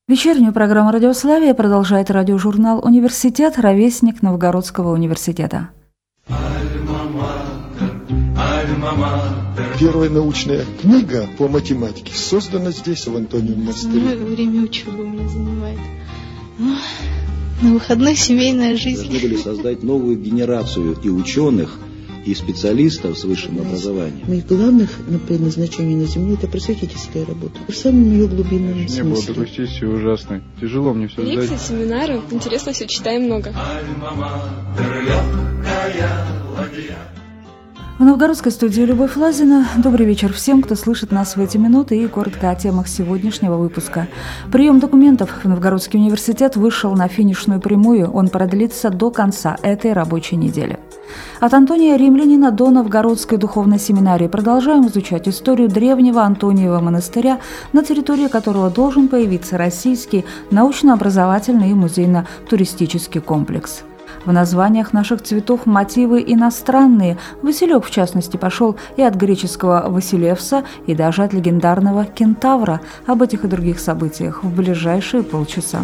Вечернюю программу «Радиославия» продолжает радиожурнал «Университет», ровесник Новгородского университета. Первая научная книга по математике создана здесь, в Антониевом монастыре. Время учебы у меня занимает. На выходных семейная жизнь. Должны были создать новую генерацию и ученых, и специалистов с высшим образованием. Моих главных предназначений на Земле – это просветительская работа. В самом ее глубинном смысле. Не было такой сессии ужасной. Тяжело мне все сдать. Лекции, семинары. Интересно все, читаем много. В новгородской студии Любовь Лазина. Добрый вечер всем, кто слышит нас в эти минуты, и коротко о темах сегодняшнего выпуска. Прием документов в Новгородский университет вышел на финишную прямую. Он продлится до конца этой рабочей недели. От Антония Римлянина до Новгородской духовной семинарии продолжаем изучать историю древнего Антониева монастыря, на территории которого должен появиться российский научно-образовательный и музейно-туристический комплекс. В названиях наших цветов мотивы иностранные. Василек, в частности, пошел и от греческого «Василевса», и даже от легендарного «Кентавра». Об этих и других событиях в ближайшие полчаса.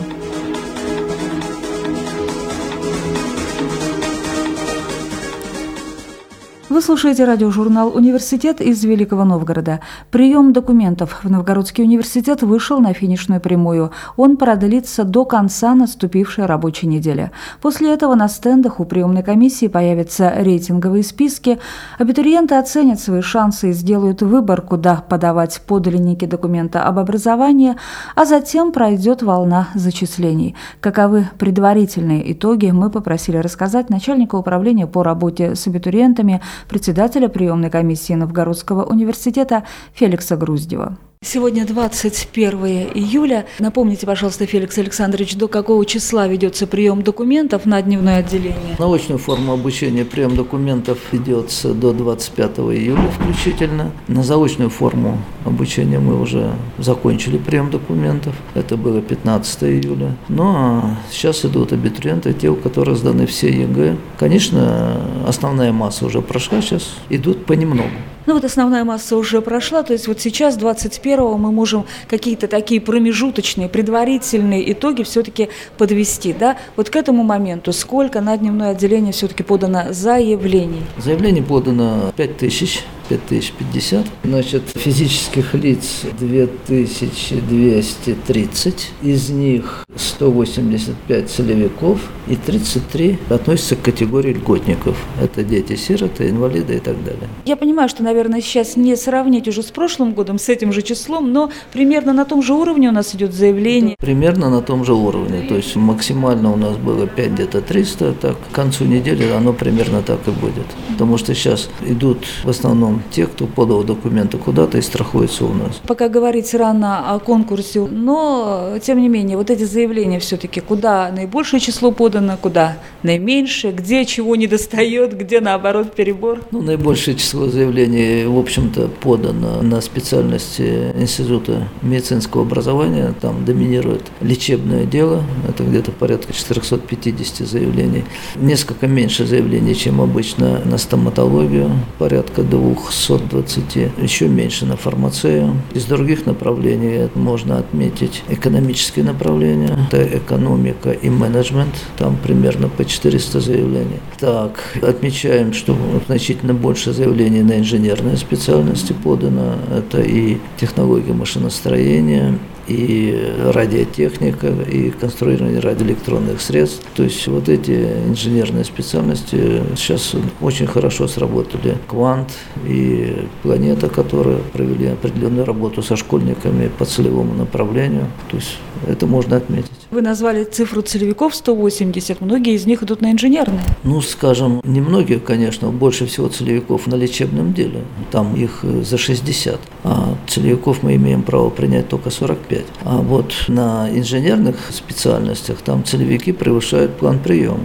Вы слушаете радиожурнал «Университет» из Великого Новгорода. Прием документов в Новгородский университет вышел на финишную прямую. Он продлится до конца наступившей рабочей недели. После этого на стендах у приемной комиссии появятся рейтинговые списки. Абитуриенты оценят свои шансы и сделают выбор, куда подавать подлинники документа об образовании, а затем пройдет волна зачислений. Каковы предварительные итоги, мы попросили рассказать начальника управления по работе с абитуриентами, председателя приемной комиссии Новгородского университета Феликса Груздева. Сегодня 21 июля. Напомните, пожалуйста, Феликс Александрович, до какого числа ведется прием документов на дневное отделение? На очную форму обучения прием документов ведется до 25 июля включительно. На заочную форму обучения мы уже закончили прием документов. Это было 15 июля. Ну а сейчас идут абитуриенты, те, у которых сданы все ЕГЭ. Конечно, основная масса уже прошла, сейчас идут понемногу. Ну вот основная масса уже прошла, то есть вот сейчас, 21-го, мы можем какие-то такие промежуточные, предварительные итоги все-таки подвести, да? Вот к этому моменту сколько на дневное отделение все-таки подано заявлений? Заявлений подано 5050. Значит, физических лиц 2230, из них 185 целевиков и 33 относятся к категории льготников. Это дети-сироты, инвалиды и так далее. Я понимаю, что, наверное, сейчас не сравнить уже с прошлым годом, с этим же числом, но примерно на том же уровне у нас идет заявление. Примерно на том же уровне, то есть максимально у нас было 5 где-то 300, так к концу недели оно примерно так и будет. Потому что сейчас идут в основном те, кто подал документы куда-то и страхуется у нас. Пока говорить рано о конкурсе, но тем не менее, вот эти заявления все-таки, куда наибольшее число подано, куда наименьшее, где чего не достает, где наоборот перебор? Наибольшее число заявлений, в общем-то, подано на специальности Института медицинского образования, там доминирует лечебное дело, это где-то порядка 450 заявлений, несколько меньше заявлений, чем обычно на стоматологию, порядка 220, еще меньше на фармацию. Из других направлений можно отметить экономические направления, это экономика и менеджмент, там примерно по 400 заявлений. Так, отмечаем, что значительно больше заявлений на инженерные специальности подано, это и технология машиностроения, и радиотехника, и конструирование радиоэлектронных средств. То есть вот эти инженерные специальности сейчас очень хорошо сработали. Квант и Планета, которые провели определенную работу со школьниками по целевому направлению. То есть это можно отметить. Вы назвали цифру целевиков 180, многие из них идут на инженерные. Скажем, немногие, конечно, больше всего целевиков на лечебном деле. Там их за 60, а целевиков мы имеем право принять только 45. А вот на инженерных специальностях там целевики превышают план приема.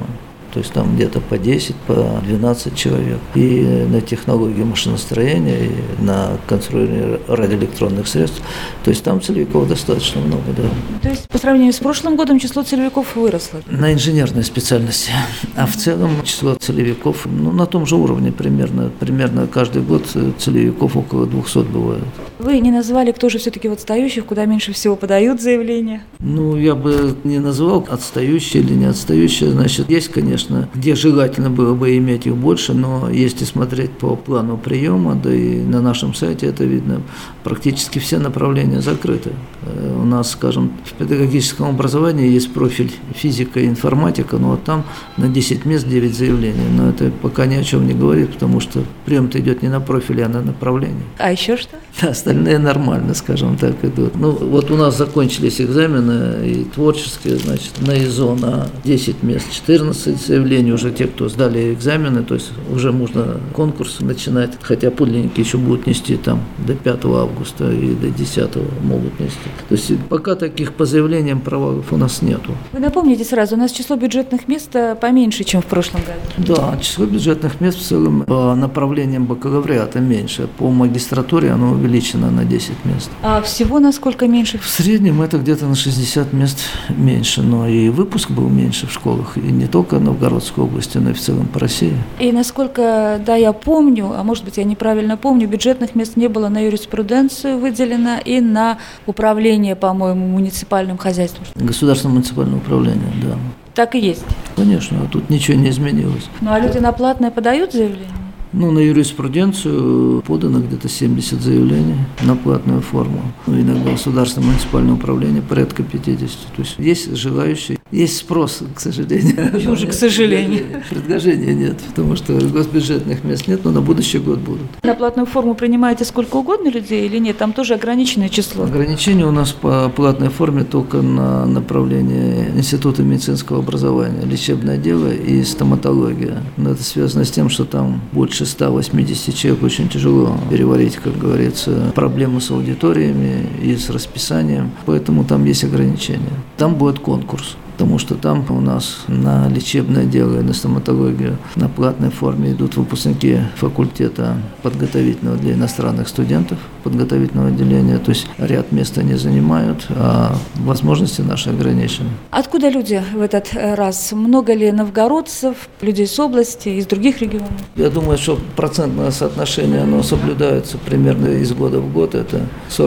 То есть там где-то по 10, по 12 человек. И на технологии машиностроения, и на конструирование радиоэлектронных средств. То есть там целевиков достаточно много, да. То есть по сравнению с прошлым годом число целевиков выросло? На инженерной специальности. А в целом число целевиков на том же уровне примерно. Примерно каждый год целевиков около 200 бывает. Вы не назвали, кто же все-таки в отстающих, куда меньше всего подают заявления? Я бы не назвал отстающие или не отстающие. Значит, есть, конечно, где желательно было бы иметь их больше, но если смотреть по плану приема, да и на нашем сайте это видно, практически все направления закрыты. У нас, скажем, в педагогическом образовании есть профиль физика и информатика, но вот там на 10 мест 9 заявлений. Но это пока ни о чем не говорит, потому что прием-то идет не на профиль, а на направление. А еще что? Да, остальные нормально, скажем так, идут. Вот у нас закончились экзамены и творческие, значит, на ИЗО на 10 мест, 14 заявлений уже те, кто сдали экзамены, то есть уже можно конкурс начинать, хотя подлинники еще будут нести там до 5 августа и до 10 могут нести. То есть пока таких по заявлениям провалов у нас нету. Вы напомните сразу, у нас число бюджетных мест поменьше, чем в прошлом году. Да, число бюджетных мест в целом по направлениям бакалавриата меньше, по магистратуре оно увеличено на 10 мест. А всего на сколько меньше? В среднем это где-то на 60 мест меньше, но и выпуск был меньше в школах, и не только в Новгородской области, но и в целом по России. И насколько, я помню, а может быть я неправильно помню, бюджетных мест не было на юриспруденцию выделено и на управление, по-моему, муниципальным хозяйством. Государственное муниципальное управление, да. Так и есть? Конечно, а тут ничего не изменилось. А люди на платное подают заявление? На юриспруденцию подано где-то 70 заявлений на платную форму. Иногда государственное муниципальное управление порядка 50. То есть есть желающие, есть спрос, к сожалению. Почему же, к сожалению? Предложения нет, потому что госбюджетных мест нет, но на будущий год будут. На платную форму принимаете сколько угодно людей или нет? Там тоже ограниченное число? Ограничения у нас по платной форме только на направление Института медицинского образования, лечебное дело и стоматология. Но это связано с тем, что там больше 180 человек, очень тяжело переварить, как говорится, проблемы с аудиториями и с расписанием, поэтому там есть ограничения. Там будет конкурс, потому что там у нас на лечебное дело и на стоматологию на платной форме идут выпускники факультета подготовительного для иностранных студентов, подготовительного отделения, то есть ряд мест они занимают, а возможности наши ограничены. Откуда люди в этот раз? Много ли новгородцев, людей с области, из других регионов? Я думаю, что процентное соотношение, оно соблюдается примерно из года в год. Это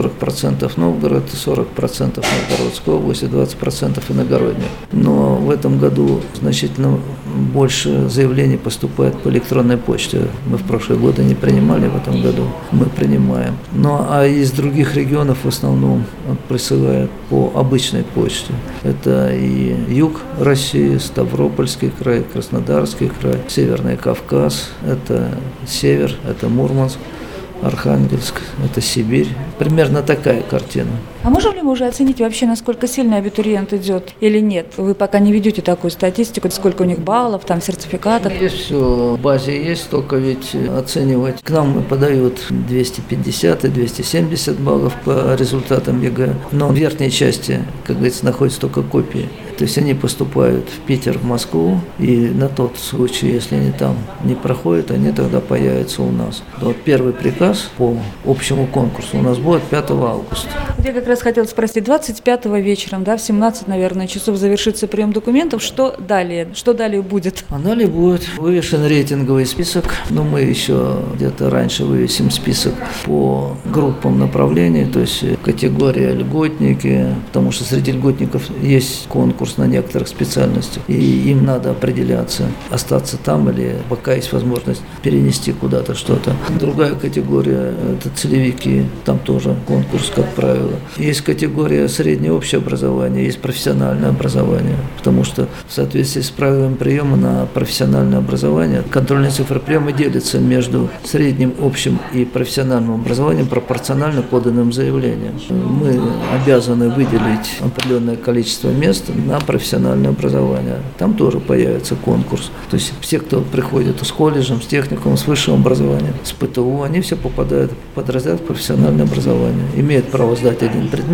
40% Новгород, 40% Новгородская область и 20% иногородних. Но в этом году значительно больше заявлений поступает по электронной почте. Мы в прошлые годы не принимали, в этом году мы принимаем. А из других регионов в основном присылают по обычной почте. Это и юг России, Ставропольский край, Краснодарский край, Северный Кавказ, это север, это Мурманск, Архангельск, это Сибирь. Примерно такая картина. А можем ли мы уже оценить вообще, насколько сильно абитуриент идет или нет? Вы пока не ведете такую статистику, сколько у них баллов, там, сертификатов? Есть все, в базе есть, только ведь оценивать. К нам подают 250 и 270 баллов по результатам ЕГЭ, но в верхней части, как говорится, находятся только копии. То есть они поступают в Питер, в Москву, и на тот случай, если они там не проходят, они тогда появятся у нас. Вот первый приказ по общему конкурсу у нас будет 5 августа. Я как раз хотела спросить, 25 вечером, в 17, наверное, часов завершится прием документов. Что далее? Что далее будет? А далее будет вывешен рейтинговый список. Мы еще где-то раньше вывесим список по группам направлений, то есть категория льготники, потому что среди льготников есть конкурс на некоторых специальностях, и им надо определяться, остаться там или пока есть возможность перенести куда-то что-то. Другая категория – это целевики, там тоже конкурс, как правило. Есть категория среднее общее образование, есть профессиональное образование, потому что в соответствии с правилами приема на профессиональное образование контрольные цифры приема делятся между средним общим и профессиональным образованием пропорционально поданным заявлениям. Мы обязаны выделить определенное количество мест на профессиональное образование. Там тоже появится конкурс. То есть все, кто приходит с колледжем, с техникумом, с высшим образованием, с ПТУ, они все попадают под разряд профессиональное образование. Имеют право сдать один предмет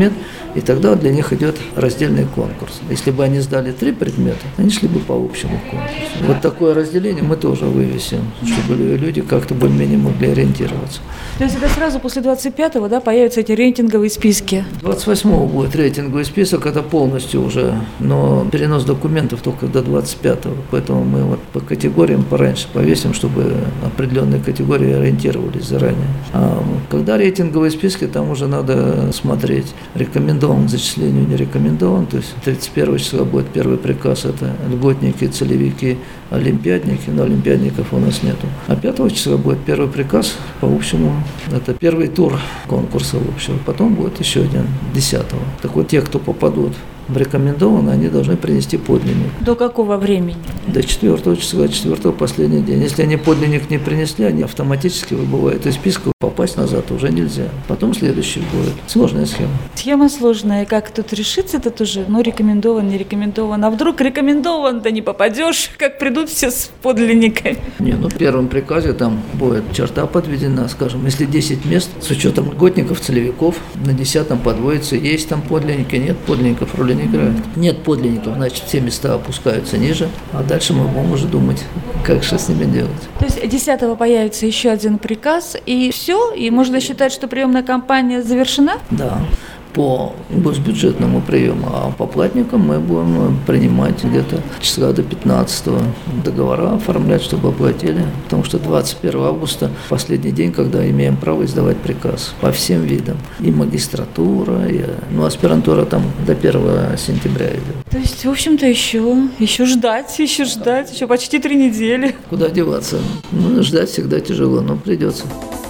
И тогда для них идет раздельный конкурс. Если бы они сдали 3 предмета, они шли бы по общему конкурсу. Вот такое разделение мы тоже вывесим, чтобы люди как-то более-менее могли ориентироваться. То есть это сразу после 25-го, да, появятся эти рейтинговые списки? 28-го будет рейтинговый список, это полностью уже, но перенос документов только до 25-го. Поэтому мы вот по категориям пораньше повесим, чтобы определенные категории ориентировались заранее. А когда рейтинговые списки, там уже надо смотреть, рекомендован к зачислению, не рекомендован. То есть 31 числа будет первый приказ, это льготники, целевики, олимпиадники, но олимпиадников у нас нету. А 5 числа будет первый приказ по общему, это первый тур конкурса общего. Потом будет еще один 10-го. Так вот, те, кто попадут в рекомендованные, они должны принести подлинник. До какого времени? До 4 числа, 4 последний день. Если они подлинник не принесли, они автоматически выбывают из списка, попасть назад уже нельзя. Потом следующий будет. Сложная схема. Схема сложная. Как тут решится это тоже? Ну, рекомендован, не рекомендован. А вдруг рекомендован, да не попадешь, как придут все с подлинниками? Не, ну в первом приказе там будет черта подведена, скажем, если 10 мест с учетом льготников, целевиков, на 10-м подводится, есть там подлинники, нет подлинников, роли не играют. Нет подлинников, значит, все места опускаются ниже, а дальше мы будем уже думать, как что с ними делать. То есть 10-го появится еще один приказ, и все? И можно считать, что приемная кампания завершена? Да. По госбюджетному приему, а по платникам мы будем принимать где-то числа до 15-го договора оформлять, чтобы оплатили, потому что 21 августа последний день, когда имеем право издавать приказ по всем видам. И магистратура, и аспирантура там до 1 сентября идет. То есть, в общем-то, еще ждать, еще почти 3 недели. Куда деваться? Ну, ждать всегда тяжело, но придется.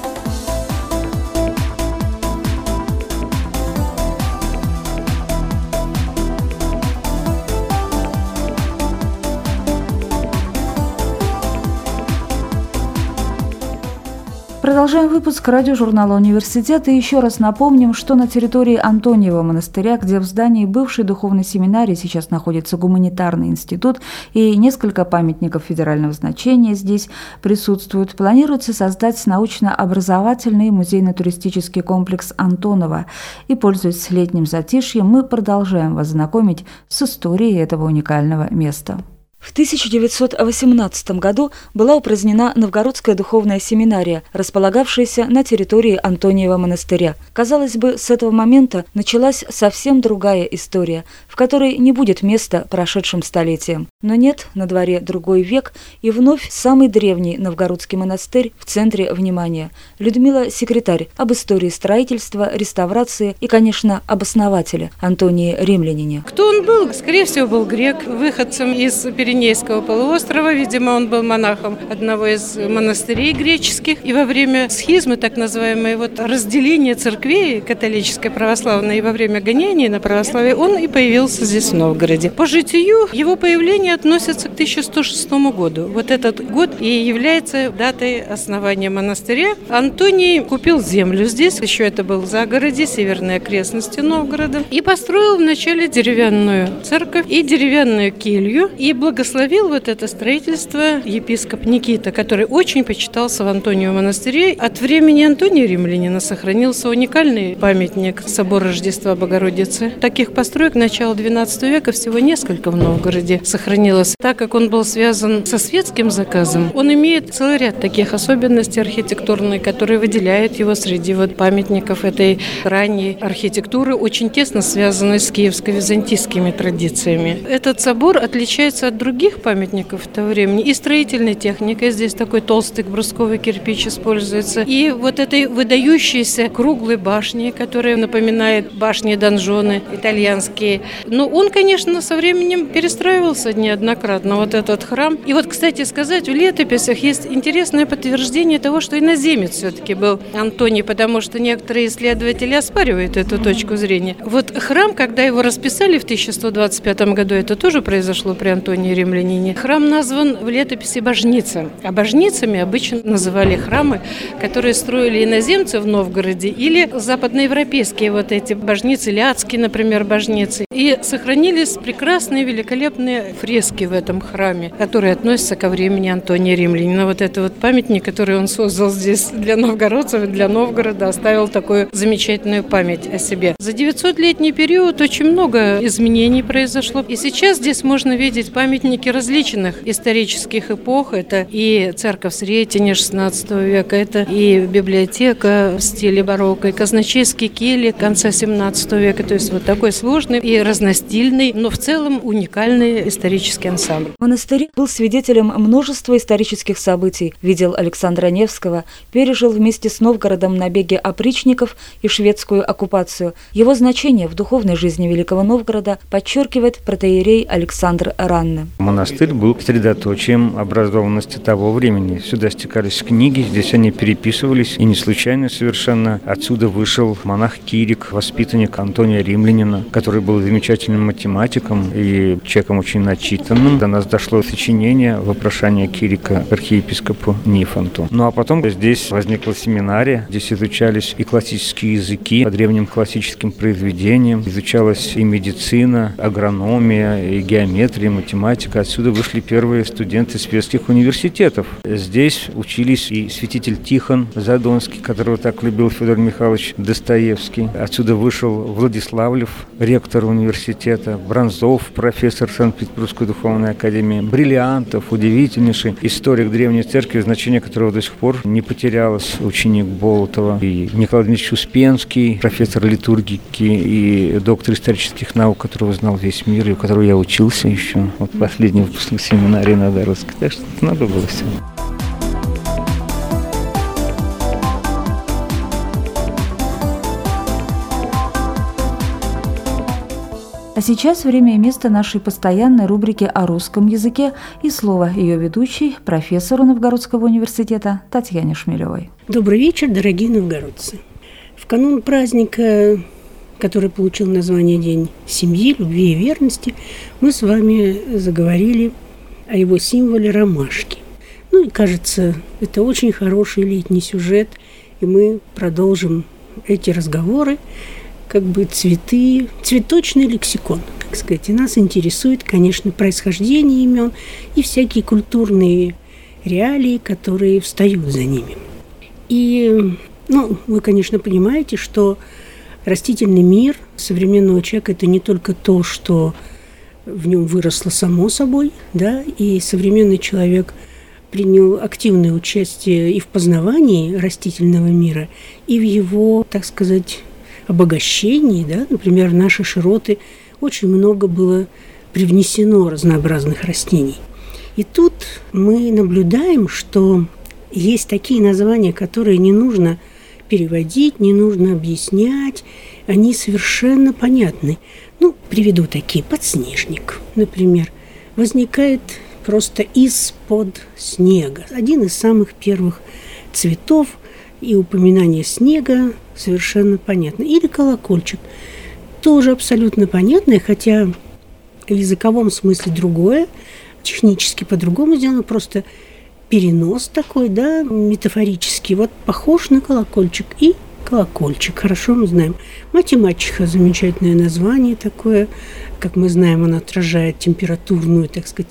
Продолжаем выпуск радиожурнала «Университет» и еще раз напомним, что на территории Антониева монастыря, где в здании бывшей духовной семинарии сейчас находится гуманитарный институт и несколько памятников федерального значения здесь присутствуют, планируется создать научно-образовательный музейно-туристический комплекс Антонова. И, пользуясь летним затишьем, мы продолжаем вас знакомить с историей этого уникального места. В 1918 году была упразднена Новгородская духовная семинария, располагавшаяся на территории Антониева монастыря. Казалось бы, с этого момента началась совсем другая история, в которой не будет места прошедшим столетиям. Но нет, на дворе другой век, и вновь самый древний новгородский монастырь в центре внимания. Людмила Секретарь об истории строительства, реставрации и, конечно, об основателе Антонии Римлянине. Кто он был? Скорее всего, был грек, выходцем из Пиренейского полуострова. Видимо, он был монахом одного из монастырей греческих. И во время схизмы, так называемой разделения церквей католической, православной, и во время гонений на православие, он и появился здесь, в Новгороде. По житию его появление относится к 1106 году. Вот этот год и является датой основания монастыря. Антоний купил землю здесь, еще это был в загороде, северной окрестности Новгорода, и построил вначале деревянную церковь и деревянную келью, и благословил это строительство епископ Никита, который очень почитался в Антониевом монастыре. От времени Антония Римлянина сохранился уникальный памятник собор Рождества Богородицы. Таких построек начала XII века всего несколько в Новгороде сохранилось. Так как он был связан со светским заказом, он имеет целый ряд таких особенностей архитектурных, которые выделяют его среди памятников этой ранней архитектуры, очень тесно связанной с киевско-византийскими традициями. Этот собор отличается от других памятников того времени и строительной техникой. Здесь такой толстый брусковый кирпич используется. И этой выдающейся круглой башни, которая напоминает башни-донжоны итальянские. Но он, конечно, со временем перестраивался неоднократно, этот храм. И кстати сказать, в летописях есть интересное подтверждение того, что иноземец все-таки был Антоний, потому что некоторые исследователи оспаривают эту точку зрения. Храм, когда его расписали в 1125 году, это тоже произошло при Антонии римлянине. Храм назван в летописи Божница. А божницами обычно называли храмы, которые строили иноземцы в Новгороде или западноевропейские вот эти божницы, ляцкие, например, божницы. И сохранились прекрасные, великолепные фрески в этом храме, которые относятся ко времени Антония Римлянина. Вот это вот памятник, который он создал здесь для новгородцев, для Новгорода, оставил такую замечательную память о себе. За 900-летний период очень много изменений произошло. И сейчас здесь можно видеть памятники различных исторических эпох. Это и церковь Сретения XVI века, это и библиотека в стиле барокко, и казначейские кельи конца XVII века. То есть вот такой сложный и разностильный, но в целом уникальный исторический ансамбль. Монастырь был свидетелем множества исторических событий, видел Александра Невского, пережил вместе с Новгородом набеги опричников и шведскую оккупацию. Его значение в духовной жизни Великого Новгорода подчеркивает протоиерей Александр Ранне. Монастырь был средоточием образованности того времени. Сюда стекались книги, здесь они переписывались, и не случайно совершенно отсюда вышел монах Кирик, воспитанник Антония Римлянина, который был замечательным математиком и человеком очень начитанным. До нас дошло сочинение «Вопрошание Кирика» архиепископу Нифонту. Ну а потом здесь возникла семинария, здесь изучались и классические языки по древним классическим произведениям, изучалась и медицина, агрономия, и геометрия, и математика. Отсюда вышли первые студенты светских университетов. Здесь учились и святитель Тихон Задонский, которого так любил Федор Михайлович Достоевский. Отсюда вышел Владиславлев, ректор университета, Бронзов, профессор Санкт-Петербургской духовной академии, Бриллиантов, удивительнейший историк древней церкви, значение которого до сих пор не потерялось, ученик Болотова, и Николай Дмитриевич Успенский, профессор литургики и доктор исторических наук, которого знал весь мир, и у которого я учился еще. Вот последний выпускник семинарии на Даровской. Так что много было всего. А сейчас время и место нашей постоянной рубрики о русском языке и слово ее ведущей, профессору Новгородского университета Татьяне Шмелевой. Добрый вечер, дорогие новгородцы. В канун праздника, который получил название День семьи, любви и верности, мы с вами заговорили о его символе ромашки. Ну и кажется, это очень хороший летний сюжет, и мы продолжим эти разговоры, как бы цветы, цветочный лексикон, так сказать. И нас интересует, конечно, происхождение имен и всякие культурные реалии, которые встают за ними. И, вы, конечно, понимаете, что растительный мир современного человека – это не только то, что в нем выросло само собой, да, и современный человек принял активное участие и в познавании растительного мира, и в его, так сказать, обогащении, да, например, в наши широты очень много было привнесено разнообразных растений. И тут мы наблюдаем, что есть такие названия, которые не нужно переводить, не нужно объяснять, они совершенно понятны. Приведу такие. Подснежник, например, возникает просто из-под снега. Один из самых первых цветов, и упоминание снега совершенно понятно. Или колокольчик. Тоже абсолютно понятное, хотя в языковом смысле другое, технически по-другому сделано, просто перенос такой, да, метафорический. Вот похож на колокольчик и колокольчик. Хорошо мы знаем. Мать-и-мачеха – замечательное название такое. Как мы знаем, оно отражает температурные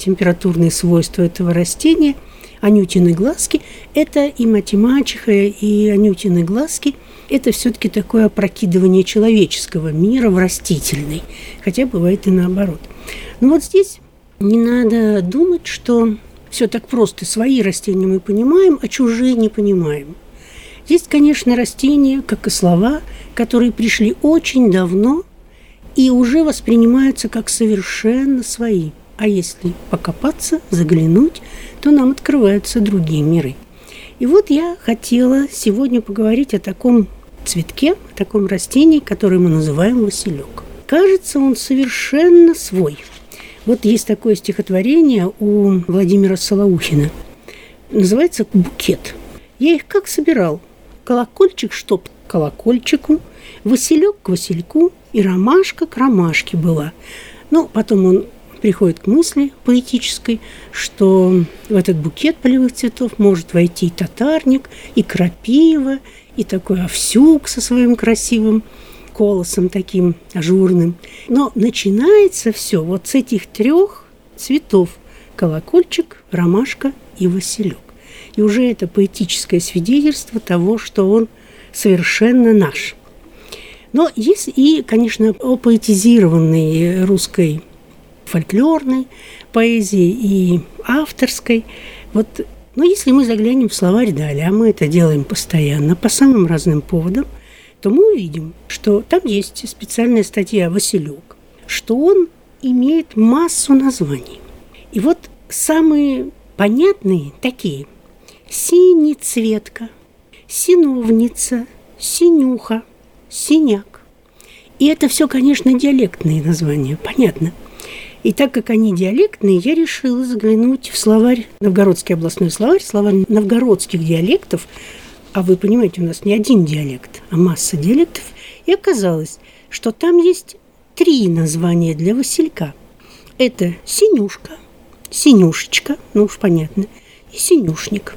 свойства этого растения. Анютины глазки – это и мать-и-мачеха, и анютины глазки – это все-таки такое опрокидывание человеческого мира в растительный, хотя бывает и наоборот. Но вот здесь не надо думать, что все так просто. Свои растения мы понимаем, а чужие не понимаем. Есть, конечно, растения, как и слова, которые пришли очень давно и уже воспринимаются как совершенно свои. А если покопаться, заглянуть, то нам открываются другие миры. И вот я хотела сегодня поговорить о таком цветке, о таком растении, которое мы называем василек. Кажется, он совершенно свой. Вот есть такое стихотворение у Владимира Солоухина. Называется «Букет». Я их как собирал? Колокольчик, чтоб к колокольчику, василек к васильку, и ромашка к ромашке была. Потом он приходит к мысли поэтической, что в этот букет полевых цветов может войти и татарник, и крапива, и такой овсюк со своим красивым колосом таким ажурным. Но начинается все вот с этих 3 цветов: колокольчик, ромашка и василек. И уже это поэтическое свидетельство того, что он совершенно наш. Но есть и, конечно, о поэтизированной русской фольклорной поэзии и авторской. Вот, но если мы заглянем в словарь Даля, а мы это делаем постоянно по самым разным поводам, то мы увидим, что там есть специальная статья «Василек», что он имеет массу названий. И вот самые понятные такие: синецветка, синовница, синюха, синяк. И это все, конечно, диалектные названия, понятно. И так как они диалектные, я решила заглянуть в словарь, Новгородский областной словарь новгородских диалектов. А вы понимаете, у нас не один диалект, а масса диалектов. И оказалось, что там есть 3 названия для василька. Это синюшка, синюшечка, ну уж понятно, и синюшник.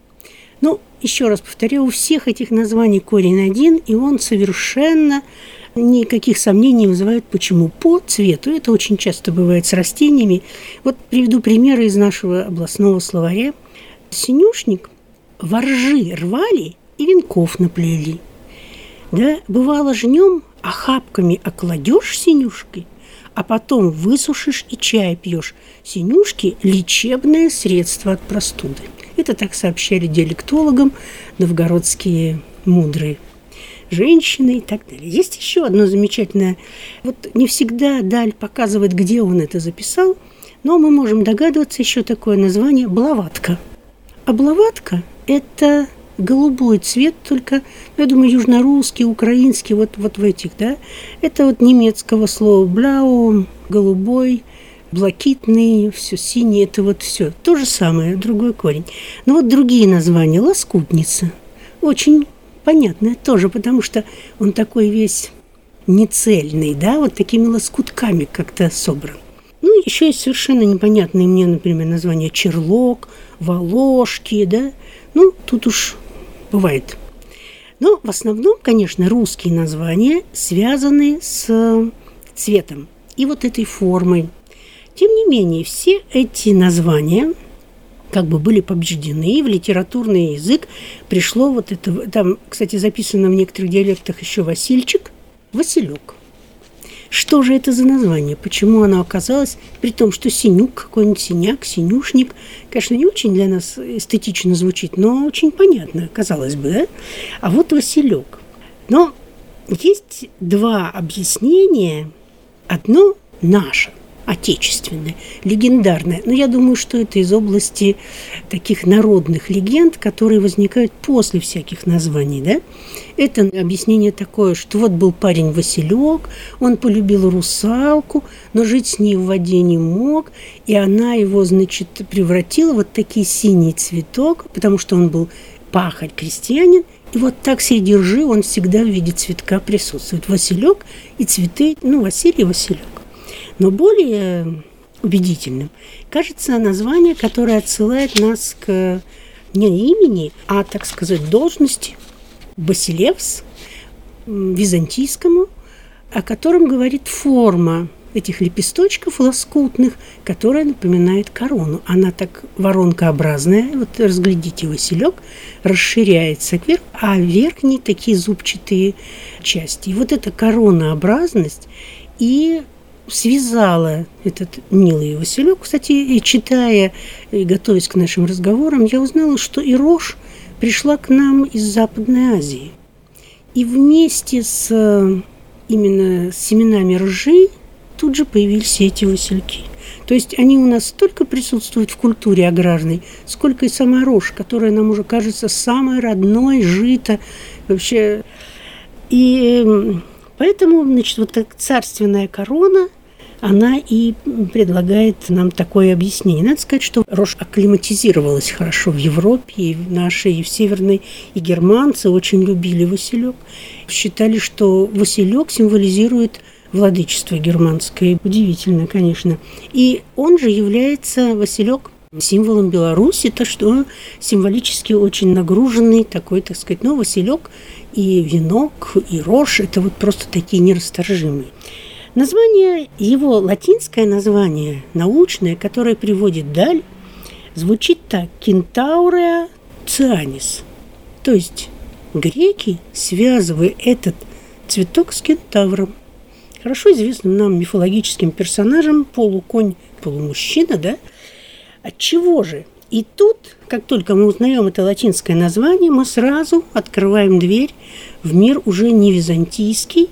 Ну, еще раз повторю, у всех этих названий корень один, и он совершенно никаких сомнений не вызывает. Почему? По цвету. Это очень часто бывает с растениями. Вот приведу примеры из нашего областного словаря. Синюшник воржи рвали и венков наплели. Да, бывало, жнем охапками окладешь синюшкой, а потом высушишь и чай пьешь. Синюшки – лечебное средство от простуды. Это так сообщали диалектологам новгородские мудрые женщины и так далее. Есть еще одно замечательное. Вот не всегда Даль показывает, где он это записал, но мы можем догадываться, еще такое название – блаватка. А блаватка – это голубой цвет, только, я думаю, южнорусский, украинский, вот в этих, да. Это вот немецкого слова бляу, голубой, блакитный, все синий, это вот все. То же самое, другой корень. Но вот другие названия. Лоскутница. Очень понятно тоже, потому что он такой весь нецельный, да, вот такими лоскутками как-то собран. Ну, еще есть совершенно непонятные мне, например, названия черлок, волошки, да. Ну, тут уж бывает. Но в основном, конечно, русские названия связаны с цветом и вот этой формой. Тем не менее, все эти названия как бы были побеждены, и в литературный язык пришло вот это. Там, кстати, записано в некоторых диалектах еще Васильчик, Василек. Что же это за название? Почему оно оказалось, при том, что синюк, какой-нибудь синяк, синюшник, конечно, не очень для нас эстетично звучит, но очень понятно, казалось бы, да? А вот Василек. Но есть 2 объяснения. Одно наше, отечественное, легендарное. Но я думаю, что это из области таких народных легенд, которые возникают после всяких названий, да? Это объяснение такое, что вот был парень Василек, он полюбил русалку, но жить с ней в воде не мог, и она его, значит, превратила в вот такой синий цветок, потому что он был пахарь, крестьянин, и вот так среди ржи он всегда в виде цветка присутствует. Василек и цветы, Василий, Василек. Но более убедительным кажется название, которое отсылает нас к не имени, а, так сказать, должности Басилевс, византийскому, о котором говорит форма этих лепесточков лоскутных, которая напоминает корону. Она так воронкообразная, вот разглядите, Василек расширяется кверху, а верхние такие зубчатые части. И вот эта коронообразность и связала этот милый Василек. Кстати, читая и готовясь к нашим разговорам, я узнала, что и рожь пришла к нам из Западной Азии. И вместе с именно семенами ржи тут же появились эти васильки. То есть они у нас столько присутствуют в культуре аграрной, сколько и сама рожь, которая нам уже кажется самой родной, жито вообще. И поэтому, значит, вот эта царственная корона, она и предлагает нам такое объяснение. Надо сказать, что рожь акклиматизировалась хорошо в Европе, и в нашей, и в Северной, и германцы очень любили Василек. Считали, что Василек символизирует владычество германское. Удивительно, конечно. И он же является, Василек, символом Беларуси, то, что символически очень нагруженный такой, так сказать, Василек и венок, и рожь – это вот просто такие нерасторжимые. Название, его латинское название, научное, которое приводит даль, звучит так: Кентауреа цианис. То есть греки связывали этот цветок с кентавром, хорошо известным нам мифологическим персонажем, полуконь, полумужчина, да? Отчего же? И тут, как только мы узнаем это латинское название, мы сразу открываем дверь в мир уже не византийский,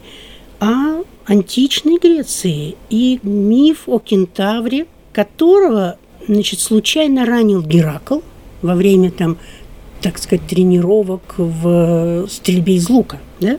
а античной Греции. И миф о кентавре, которого, случайно ранил Геракл во время, так сказать, тренировок в стрельбе из лука, да?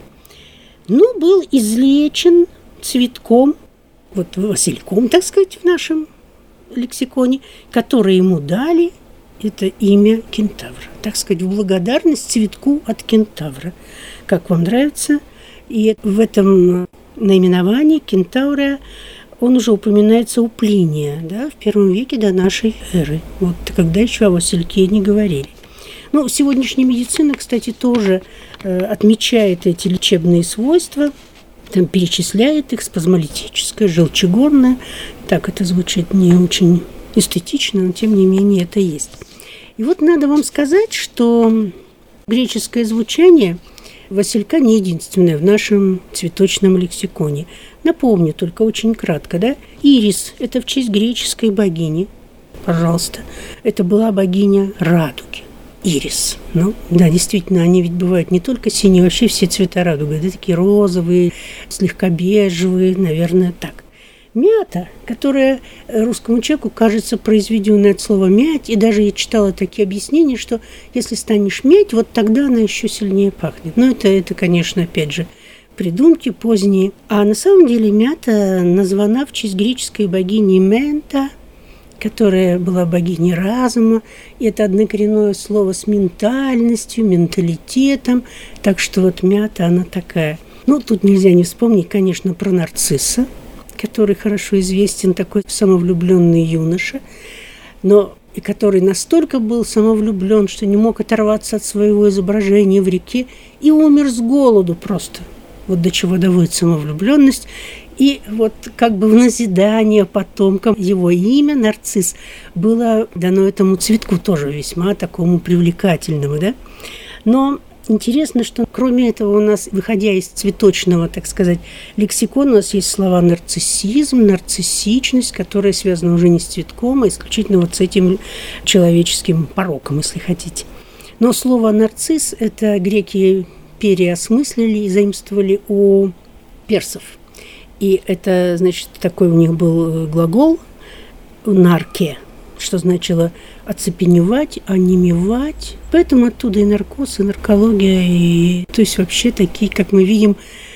Но был излечен цветком, вот васильком, так сказать, в нашем лексиконе, который ему дали это имя кентавра, так сказать, в благодарность цветку от кентавра. Как вам нравится? И в этом наименовании кентаура он уже упоминается у Плиния, да, в первом веке до нашей эры, вот когда еще о васильке не говорили. Сегодняшняя медицина, кстати, тоже отмечает эти лечебные свойства, перечисляет их: спазмолитическое, желчегонное. Так это звучит не очень эстетично, но тем не менее это есть. И вот надо вам сказать, что греческое звучание василька не единственное в нашем цветочном лексиконе. Напомню только очень кратко, да? Ирис – это в честь греческой богини, пожалуйста. Это была богиня радуги. Ирис. Да, действительно, они ведь бывают не только синие, вообще все цвета радуги, да, такие розовые, слегка бежевые, наверное, так. Мята, которая русскому человеку кажется произведенной от слова «мять», и даже я читала такие объяснения, что если станешь мять, вот тогда она еще сильнее пахнет. Но это, конечно, опять же, придумки поздние. А на самом деле мята названа в честь греческой богини Мента, которая была богиней разума, и это однокоренное слово с ментальностью, менталитетом, так что вот мята, она такая. Тут нельзя не вспомнить, конечно, про нарцисса, который хорошо известен, такой самовлюбленный юноша, но и который настолько был самовлюблен, что не мог оторваться от своего изображения в реке и умер с голоду просто. Вот до чего доводит самовлюбленность. И вот как бы в назидание потомкам его имя, нарцисс, было дано этому цветку тоже весьма такому привлекательному, да? Но интересно, что кроме этого у нас, выходя из цветочного, так сказать, лексикона, у нас есть слова нарциссизм, нарциссичность, которая связана уже не с цветком, а исключительно вот с этим человеческим пороком, если хотите. Но слово нарцисс это греки переосмыслили и заимствовали у персов. И это, значит, такой у них был глагол «нарке», что значило оцепеневать, онемевать. Поэтому оттуда и наркоз, и наркология, и то есть вообще такие, как мы видим,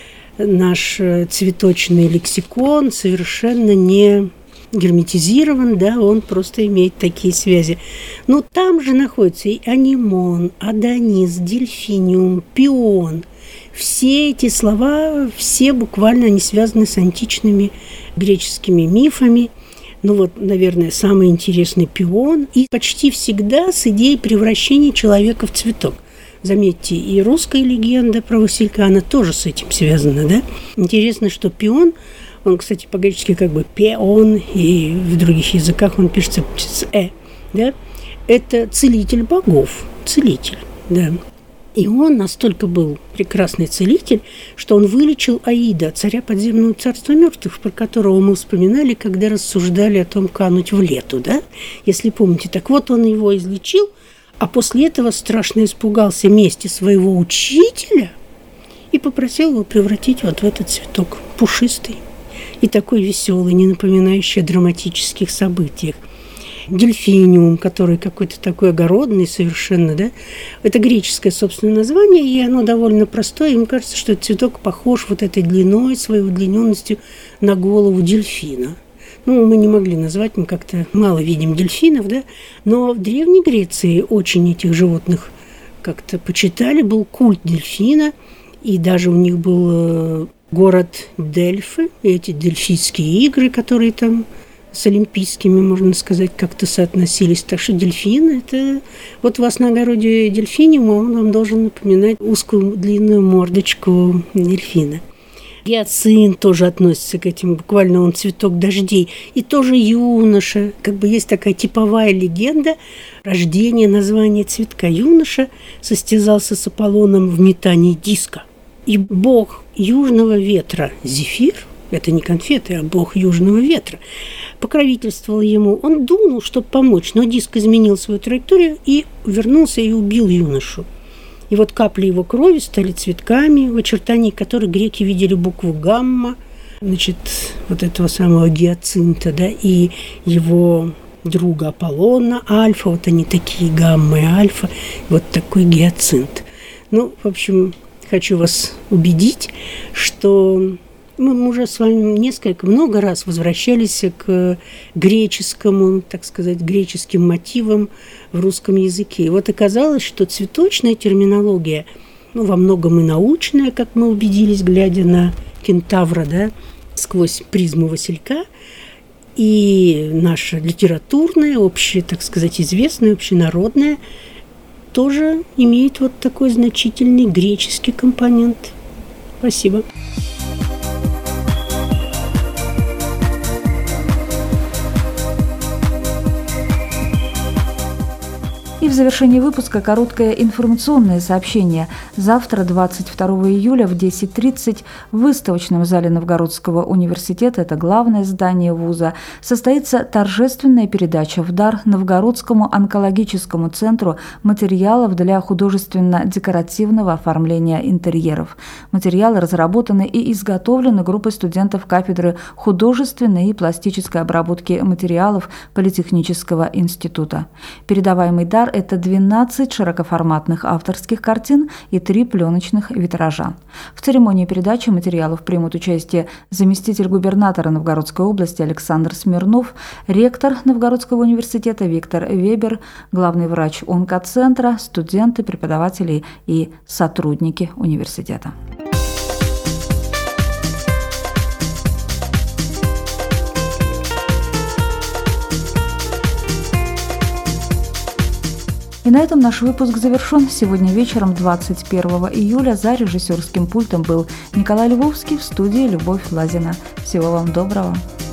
наш цветочный лексикон совершенно не герметизирован, да, он просто имеет такие связи. Но там же находится и анимон, адонис, дельфиниум, пион. Все эти слова, все буквально они связаны с античными греческими мифами. Наверное, самый интересный пион. И почти всегда с идеей превращения человека в цветок. Заметьте, и русская легенда про василька, она тоже с этим связана, да? Интересно, что пион, он, кстати, по-гречески как бы пеон, и в других языках он пишется с «э», да? Это целитель богов, целитель, да. И он настолько был прекрасный целитель, что он вылечил Аида, царя подземного царства мертвых, про которого мы вспоминали, когда рассуждали о том, кануть в Лету, да? Если помните. Так вот, он его излечил, а после этого страшно испугался мести своего учителя и попросил его превратить вот в этот цветок пушистый и такой веселый, не напоминающий о драматических событиях. Дельфиниум, который какой-то такой огородный совершенно, да, это греческое собственное название, и оно довольно простое, и мне кажется, что этот цветок похож вот этой длиной, своей удлиненностью на голову дельфина. Мы не могли назвать, мы как-то мало видим дельфинов, да, но в Древней Греции очень этих животных как-то почитали, был культ дельфина, и даже у них был город Дельфы, эти дельфийские игры, которые там с олимпийскими, можно сказать, как-то соотносились. Так что дельфин – это… Вот у вас на огороде дельфиниум, он вам должен напоминать узкую длинную мордочку дельфина. Гиацинт тоже относится к этим, буквально он цветок дождей. И тоже юноша, как бы есть такая типовая легенда рождения названия цветка. Юноша состязался с Аполлоном в метании диска. И бог южного ветра Зефир, это не конфеты, а бог южного ветра, покровительствовал ему. Он дунул, чтобы помочь, но диск изменил свою траекторию и вернулся и убил юношу. И вот капли его крови стали цветками, в очертании которых греки видели букву гамма, значит, вот этого самого гиацинта, да, и его друга Аполлона, альфа, вот они такие, гамма и альфа, вот такой гиацинт. Ну, в общем, хочу вас убедить, что мы уже с вами много раз возвращались к греческому, так сказать, греческим мотивам в русском языке. И вот оказалось, что цветочная терминология, во многом и научная, как мы убедились, глядя на кентавра, да, сквозь призму василька, и наша литературная, общая, так сказать, известная, общенародная, тоже имеет вот такой значительный греческий компонент. Спасибо. И в завершении выпуска короткое информационное сообщение. Завтра, 22 июля в 10:30 в выставочном зале Новгородского университета, это главное здание вуза, состоится торжественная передача в дар Новгородскому онкологическому центру материалов для художественно-декоративного оформления интерьеров. Материалы разработаны и изготовлены группой студентов кафедры художественной и пластической обработки материалов Политехнического института. Передаваемый дар – это 12 широкоформатных авторских картин и 3 пленочных витража. В церемонии передачи материалов примут участие заместитель губернатора Новгородской области Александр Смирнов, ректор Новгородского университета Виктор Вебер, главный врач онкоцентра, студенты, преподаватели и сотрудники университета. И на этом наш выпуск завершен. Сегодня вечером, 21 июля, за режиссерским пультом был Николай Львовский, в студии Любовь Лазина. Всего вам доброго.